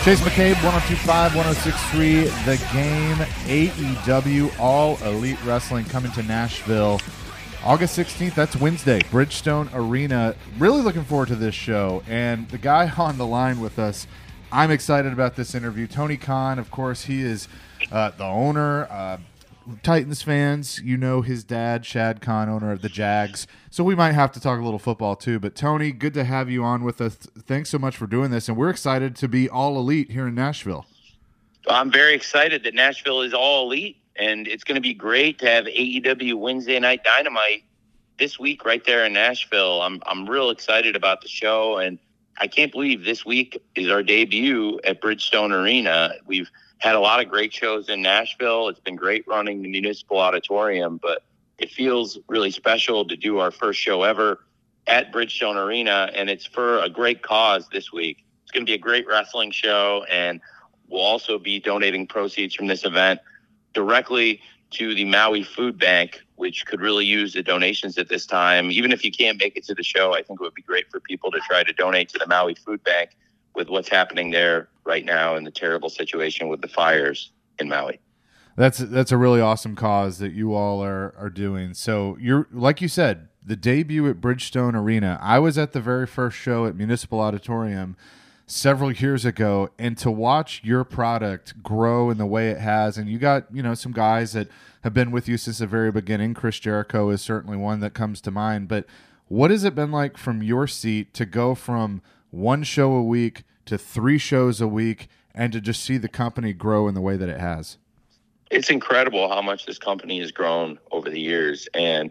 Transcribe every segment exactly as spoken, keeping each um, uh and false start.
Chase McCabe, one oh two point five, one oh six point three, The Game, A E W, All Elite Wrestling coming to Nashville August sixteenth. That's Wednesday, Bridgestone Arena. Really looking forward to this show. And the guy on the line with us, I'm excited about this interview. Tony Khan, of course, he is uh, the owner. Uh, Titans fans, you know his dad, Shad Khan, owner of the Jags. So we might have to talk a little football too. But Tony, good to have you on with us. Thanks so much for doing this. And we're excited to be all elite here in Nashville. I'm very excited that Nashville is all elite. And it's going to be great to have A E W Wednesday Night Dynamite this week right there in Nashville. I'm I'm real excited about the show. And I can't believe this week is our debut at Bridgestone Arena. We've had a lot of great shows in Nashville. It's been great running the Municipal Auditorium, but it feels really special to do our first show ever at Bridgestone Arena, and it's for a great cause this week. It's going to be a great wrestling show, and we'll also be donating proceeds from this event directly to the Maui Food Bank, which could really use the donations at this time. Even if you can't make it to the show, I think it would be great for people to try to donate to the Maui Food Bank with what's happening there right now and the terrible situation with the fires in Maui. That's that's a really awesome cause that you all are are doing. So you're, like you said, the debut at Bridgestone Arena. I was at the very first show at Municipal Auditorium several years ago, and to watch your product grow in the way it has, and you got, you know, some guys that have been with you since the very beginning. Chris Jericho is certainly one that comes to mind. But what has it been like from your seat to go from one show a week to three shows a week and to just see the company grow in the way that it has? It's incredible how much this company has grown over the years, and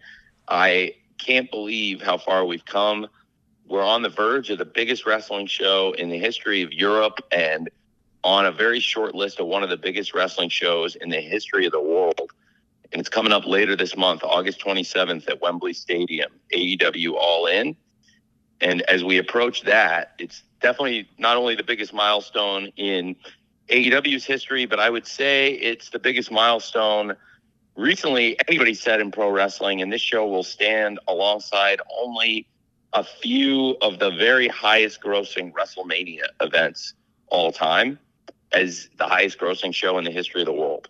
I can't believe how far we've come. We're on the verge of the biggest wrestling show in the history of Europe and on a very short list of one of the biggest wrestling shows in the history of the world. And it's coming up later this month, August twenty-seventh at Wembley Stadium, A E W All In. And as we approach that, it's definitely not only the biggest milestone in A E W's history, but I would say it's the biggest milestone recently anybody said in pro wrestling. And this show will stand alongside only a few of the very highest grossing WrestleMania events all time as the highest grossing show in the history of the world.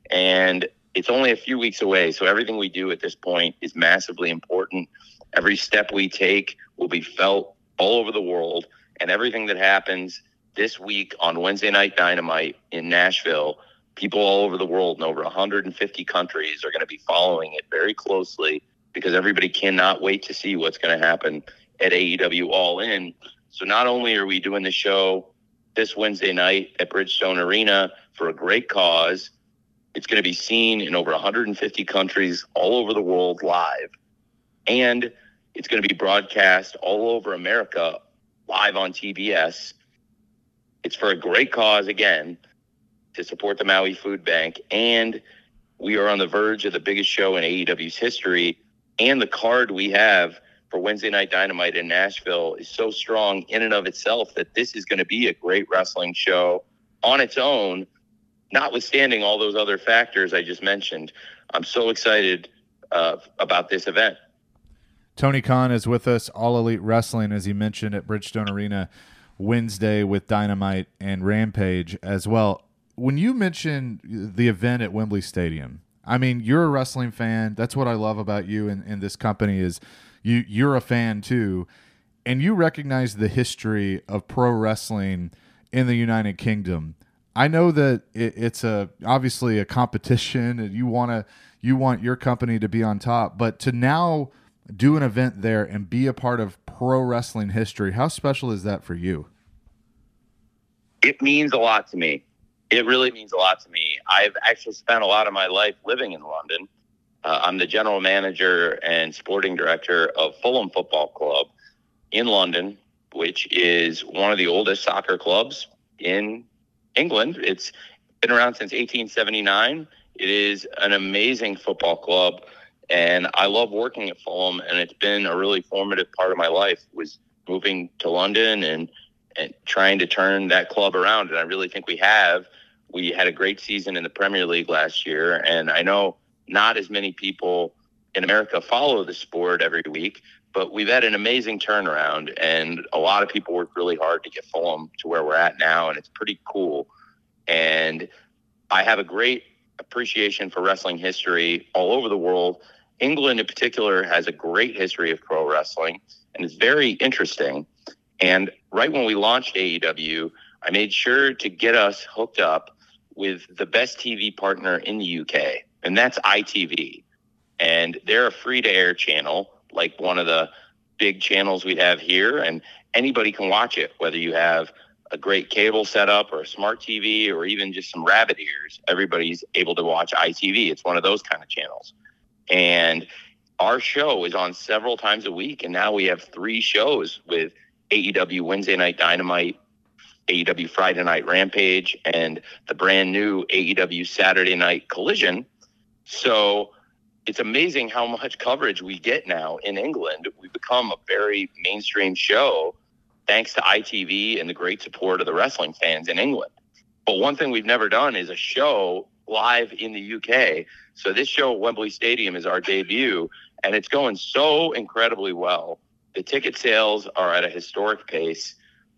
And it's only a few weeks away. So everything we do at this point is massively important. Every step we take will be felt all over the world. And everything that happens this week on Wednesday Night Dynamite in Nashville, people all over the world in over one hundred fifty countries are going to be following it very closely because everybody cannot wait to see what's going to happen at A E W All In. So not only are we doing the show this Wednesday night at Bridgestone Arena for a great cause, it's going to be seen in over one hundred fifty countries all over the world live. And it's going to be broadcast all over America live on T B S. It's for a great cause, again, to support the Maui Food Bank. And we are on the verge of the biggest show in A E W's history. And the card we have for Wednesday Night Dynamite in Nashville is so strong in and of itself that this is going to be a great wrestling show on its own, notwithstanding all those other factors I just mentioned. I'm so excited uh, about this event. Tony Khan is with us, All Elite Wrestling, as he mentioned, at Bridgestone Arena Wednesday with Dynamite and Rampage as well. When you mentioned the event at Wembley Stadium, I mean, you're a wrestling fan. That's what I love about you and, and this company is you, you're a fan too, and you recognize the history of pro wrestling in the United Kingdom. I know that it, it's a obviously a competition, and you want to you want your company to be on top, but to now do an event there and be a part of pro wrestling history, how special is that for you? It means a lot to me. It really means a lot to me. I've actually spent a lot of my life living in London. Uh, I'm the general manager and sporting director of Fulham Football Club in London, which is one of the oldest soccer clubs in England. It's been around since eighteen seventy-nine. It is an amazing football club, and I love working at Fulham, and it's been a really formative part of my life, was moving to London and, and trying to turn that club around, and I really think we have. We had a great season in the Premier League last year, and I know not as many people in America follow the sport every week, but we've had an amazing turnaround, and a lot of people worked really hard to get Fulham to where we're at now, and it's pretty cool. And I have a great appreciation for wrestling history all over the world. England in particular has a great history of pro wrestling, and it's very interesting. And right when we launched A E W, I made sure to get us hooked up with the best T V partner in the U K, and that's I T V. And they're a free-to-air channel, like one of the big channels we have here, and anybody can watch it, whether you have a great cable setup or a smart T V or even just some rabbit ears. Everybody's able to watch I T V. It's one of those kind of channels. And our show is on several times a week, and now we have three shows with A E W Wednesday Night Dynamite, A E W Friday Night Rampage, and the brand new A E W Saturday Night Collision. So it's amazing how much coverage we get now in England. We've become a very mainstream show thanks to I T V and the great support of the wrestling fans in England. But one thing we've never done is a show live in the U K. So this show at Wembley Stadium is our debut, and it's going so incredibly well. The ticket sales are at a historic pace.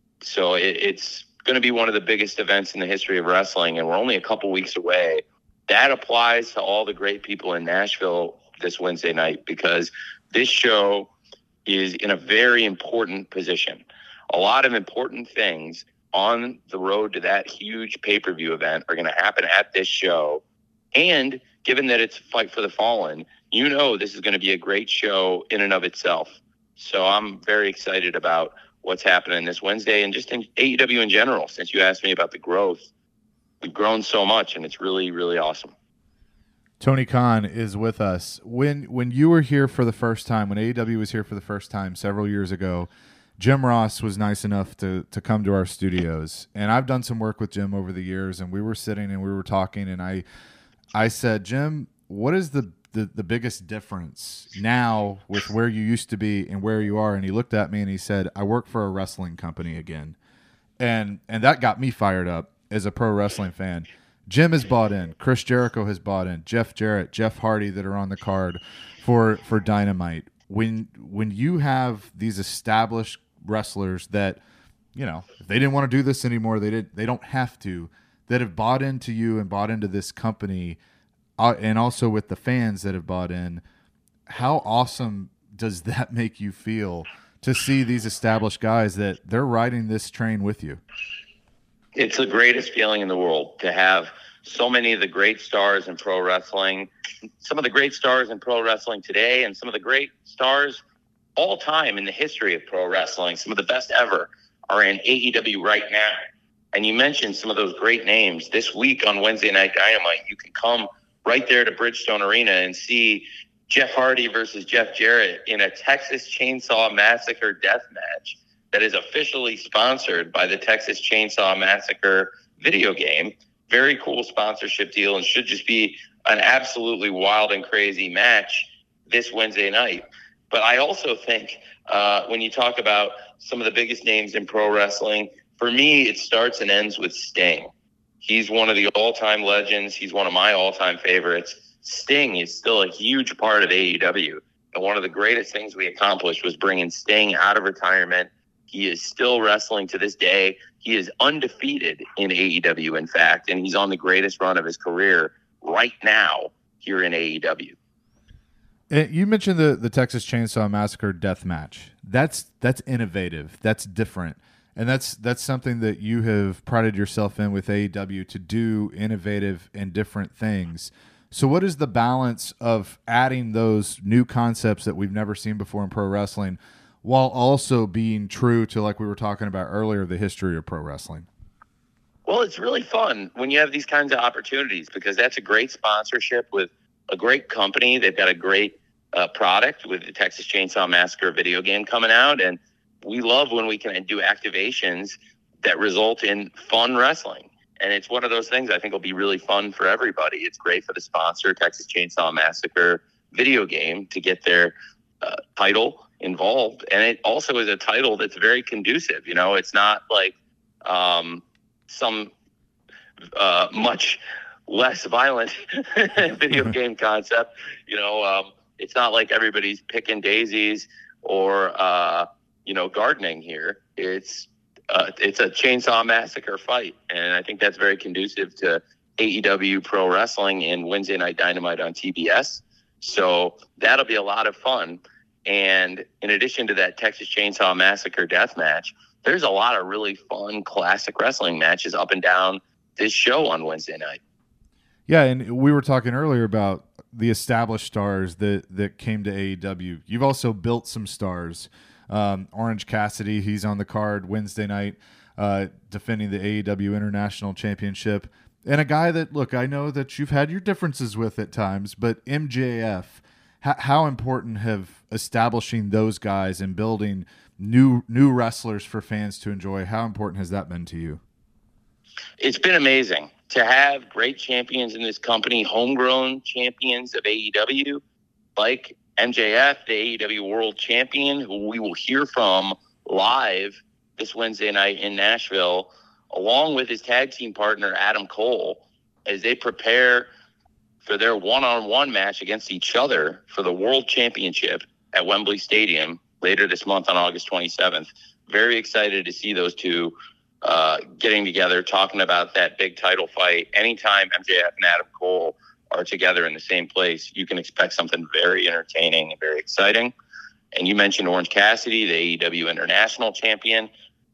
So it, it's going to be one of the biggest events in the history of wrestling, and we're only a couple weeks away. That applies to all the great people in Nashville this Wednesday night, because this show is in a very important position. A lot of important things on the road to that huge pay-per-view event are going to happen at this show. And given that it's Fight for the Fallen, you know this is going to be a great show in and of itself. So I'm very excited about what's happening this Wednesday, and just in A E W in general. Since you asked me about the growth, we've grown so much, and it's really, really awesome. Tony Khan is with us. When when you were here for the first time, when A E W was here for the first time several years ago, Jim Ross was nice enough to to come to our studios. And I've done some work with Jim over the years, and we were sitting and we were talking, and I I said, Jim, what is the The, the biggest difference now with where you used to be and where you are? And he looked at me and he said, I work for a wrestling company again. And and that got me fired up as a pro wrestling fan. Jim has bought in. Chris Jericho has bought in. Jeff Jarrett, Jeff Hardy that are on the card for, for Dynamite. When when you have these established wrestlers that, you know, if they didn't want to do this anymore, they did they don't have to, that have bought into you and bought into this company, Uh, and also with the fans that have bought in, how awesome does that make you feel to see these established guys that they're riding this train with you? It's the greatest feeling in the world to have so many of the great stars in pro wrestling, some of the great stars in pro wrestling today, and some of the great stars all time in the history of pro wrestling, some of the best ever, are in A E W right now. And you mentioned some of those great names. This week on Wednesday Night Dynamite, you can come right there to Bridgestone Arena and see Jeff Hardy versus Jeff Jarrett in a Texas Chainsaw Massacre death match that is officially sponsored by the Texas Chainsaw Massacre video game. Very cool sponsorship deal, and should just be an absolutely wild and crazy match this Wednesday night. But I also think uh, when you talk about some of the biggest names in pro wrestling, for me, it starts and ends with Sting. He's one of the all-time legends. He's one of my all-time favorites. Sting is still a huge part of A E W. And one of the greatest things we accomplished was bringing Sting out of retirement. He is still wrestling to this day. He is undefeated in A E W, in fact, and he's on the greatest run of his career right now here in A E W. You mentioned the, the Texas Chainsaw Massacre death match. That's that's innovative. That's different. And that's that's something that you have prided yourself in with A E W, to do innovative and different things. So what is the balance of adding those new concepts that we've never seen before in pro wrestling, while also being true to, like we were talking about earlier, the history of pro wrestling? Well, it's really fun when you have these kinds of opportunities, because that's a great sponsorship with a great company. They've got a great uh, product with the Texas Chainsaw Massacre video game coming out, and we love when we can do activations that result in fun wrestling. And it's one of those things I think will be really fun for everybody. It's great for the sponsor, Texas Chainsaw Massacre video game, to get their uh, title involved. And it also is a title that's very conducive. You know, it's not like um, some uh, much less violent video game concept. You know, um, it's not like everybody's picking daisies or uh, you know, gardening here. It's uh, it's a chainsaw massacre fight, and I think that's very conducive to A E W Pro Wrestling and Wednesday Night Dynamite on T B S. So that'll be a lot of fun. And in addition to that Texas Chainsaw Massacre death match, there's a lot of really fun classic wrestling matches up and down this show on Wednesday night. Yeah, and we were talking earlier about the established stars that, that came to A E W. You've also built some stars. Um, Orange Cassidy, he's on the card Wednesday night, uh, defending the A E W International Championship. And a guy that, look, I know that you've had your differences with at times, but M J F, h- how important have establishing those guys and building new new wrestlers for fans to enjoy, how important has that been to you? It's been amazing to have great champions in this company, homegrown champions of A E W, like M J F, the A E W World Champion, who we will hear from live this Wednesday night in Nashville, along with his tag team partner, Adam Cole, as they prepare for their one-on-one match against each other for the World Championship at Wembley Stadium later this month on August twenty-seventh. Very excited to see those two uh, getting together, talking about that big title fight. Anytime M J F and Adam Cole are together in the same place, you can expect something very entertaining and very exciting. And you mentioned Orange Cassidy, the A E W International Champion.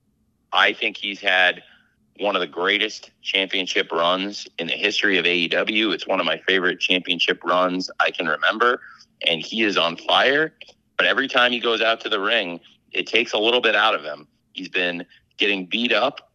I think he's had one of the greatest championship runs in the history of A E W. It's one of my favorite championship runs I can remember, and he is on fire. But every time he goes out to the ring, it takes a little bit out of him. He's been getting beat up,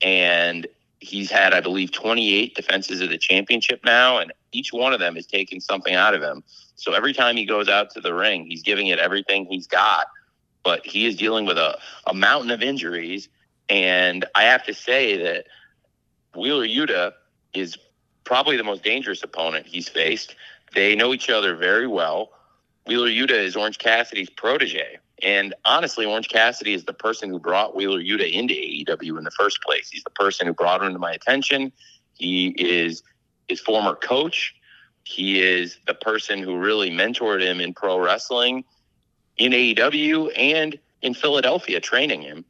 and he's had, I believe, twenty-eight defenses of the championship now, and each one of them is taking something out of him. So every time he goes out to the ring, he's giving it everything he's got. But he is dealing with a, a mountain of injuries. And I have to say that Wheeler Yuta is probably the most dangerous opponent he's faced. They know each other very well. Wheeler Yuta is Orange Cassidy's protege. And honestly, Orange Cassidy is the person who brought Wheeler Yuta into A E W in the first place. He's the person who brought him to my attention. He is his former coach. He is the person who really mentored him in pro wrestling, in A E W, and in Philadelphia, training him.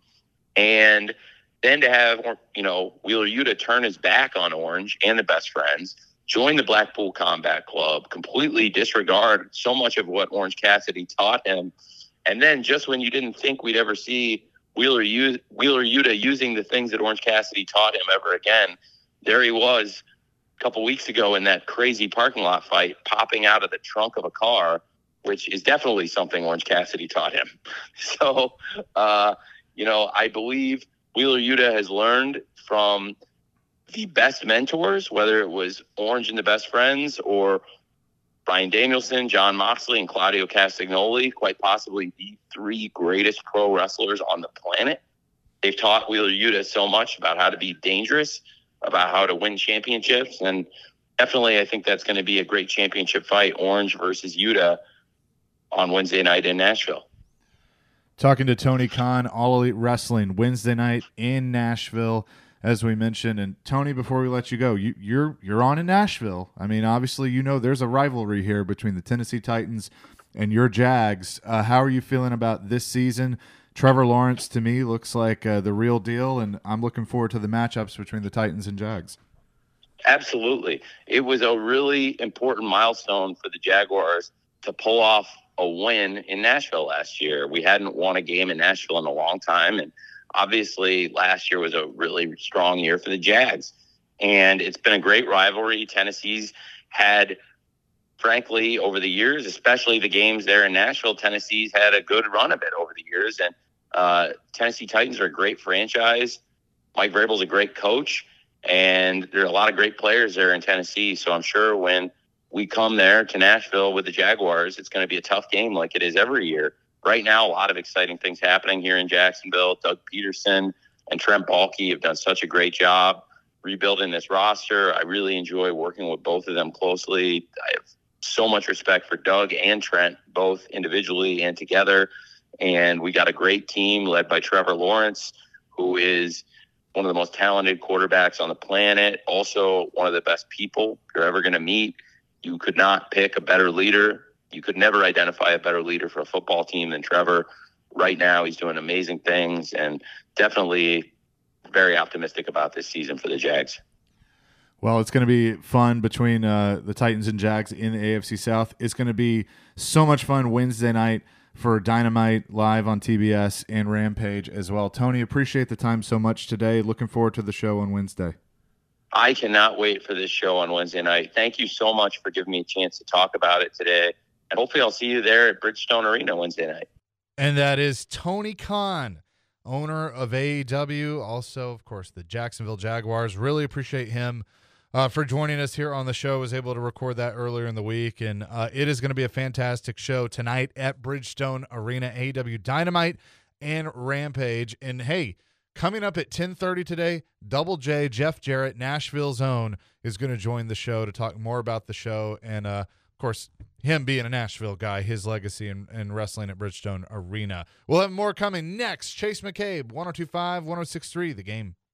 And then to have, you know, Wheeler Yuta turn his back on Orange and the Best Friends, join the Blackpool Combat Club, completely disregard so much of what Orange Cassidy taught him. And then just when you didn't think we'd ever see Wheeler, U- Wheeler Yuta using the things that Orange Cassidy taught him ever again, there he was a couple weeks ago in that crazy parking lot fight, popping out of the trunk of a car, which is definitely something Orange Cassidy taught him. So, uh, you know, I believe Wheeler Yuta has learned from the best mentors, whether it was Orange and the Best Friends or Bryan Danielson, Jon Moxley, and Claudio Castagnoli, quite possibly the three greatest pro wrestlers on the planet. They've taught Wheeler Yuta so much about how to be dangerous, about how to win championships, and definitely I think that's going to be a great championship fight, Orange versus Yuta, on Wednesday night in Nashville. Talking to Tony Khan, All Elite Wrestling, Wednesday night in Nashville, as we mentioned. And Tony, before we let you go, you, you're you're on in Nashville. I mean, obviously, you know there's a rivalry here between the Tennessee Titans and your Jags. Uh, how are you feeling about this season? Trevor Lawrence, to me, looks like uh, the real deal, and I'm looking forward to the matchups between the Titans and Jags. Absolutely. It was a really important milestone for the Jaguars to pull off a win in Nashville last year. We hadn't won a game in Nashville in a long time, and obviously last year was a really strong year for the Jags. And it's been a great rivalry. Tennessee's had, frankly, over the years, especially the games there in Nashville, Tennessee's had a good run of it over the years. And uh, Tennessee Titans are a great franchise. Mike Vrabel's a great coach, and there are a lot of great players there in Tennessee. So I'm sure when we come there to Nashville with the Jaguars, it's going to be a tough game like it is every year. Right now, a lot of exciting things happening here in Jacksonville. Doug Peterson and Trent Baalke have done such a great job rebuilding this roster. I really enjoy working with both of them closely. I have so much respect for Doug and Trent, both individually and together. And we got a great team led by Trevor Lawrence, who is one of the most talented quarterbacks on the planet, also one of the best people you're ever going to meet. You could not pick a better leader. you could never identify a better leader for a football team than Trevor. Right now, he's doing amazing things, and definitely very optimistic about this season for the Jags. Well, it's going to be fun between uh, the Titans and Jags in the A F C South. It's going to be so much fun Wednesday night for Dynamite live on T B S and Rampage as well. Tony, appreciate the time so much today. Looking forward to the show on Wednesday. I cannot wait for this show on Wednesday night. Thank you so much for giving me a chance to talk about it today. And hopefully I'll see you there at Bridgestone Arena Wednesday night. And that is Tony Khan, owner of A E W, also, of course, the Jacksonville Jaguars. Really appreciate him uh, for joining us here on the show. Was able to record that earlier in the week, and uh, it is going to be a fantastic show tonight at Bridgestone Arena, A E W Dynamite and Rampage. And, hey, coming up at ten thirty today, Double J, Jeff Jarrett, Nashville's own, is going to join the show to talk more about the show and, uh, of course, him being a Nashville guy, his legacy in, in wrestling at Bridgestone Arena. We'll have more coming next. Chase McCabe, one oh two point five, one oh six point three, The Game.